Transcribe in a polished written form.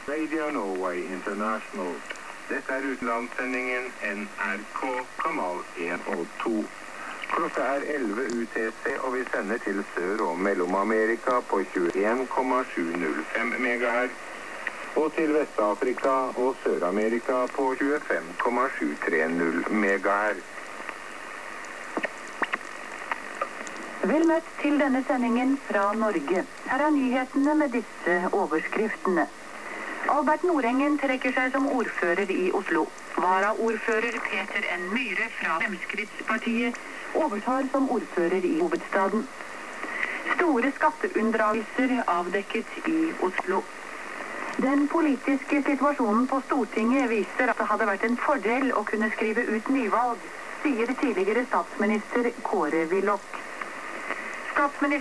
Radio Norway International. Dette utenlandssendingen NRK kanal 1 og 2. Klokka 11 UTC, og vi sender til Sør- og Mellom-Amerika på 21,705 MHz, og til Vest-Afrika og Sør-Amerika på 25,730 MHz. Vel møtt til denne sendingen fra Norge. Her er nyhetene med disse overskriftene. Albert Nordengen trekker seg som ordfører i Oslo. Varaordfører Peter N. Myhre fra Fremskrittspartiet overtar som ordfører i hovedstaden. Store skatteunndragelser avdekket i Oslo. Den politiske situasjonen på Stortinget viser at det hadde vært en fordel å kunne skrive ut nyvalg, sier tidligere statsminister Kåre Willoch. Statsminister